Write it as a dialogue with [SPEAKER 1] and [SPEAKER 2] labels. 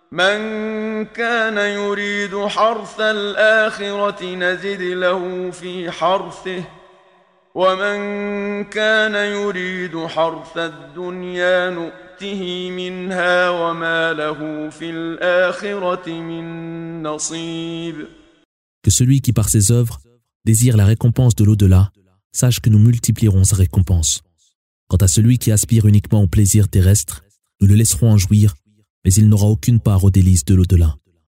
[SPEAKER 1] من كان يريد حرث الآخرة نزد له في حرثه ومن كان يريد حرث الدنيا نؤته منها وما له في الآخرة من نصيب.
[SPEAKER 2] Que celui qui par ses œuvres désire la récompense de l'au-delà, sache que nous multiplierons sa récompense. Quant à celui qui aspire uniquement au plaisir terrestre, nous le laisserons en jouir, mais il n'aura aucune part aux délices de l'au-delà.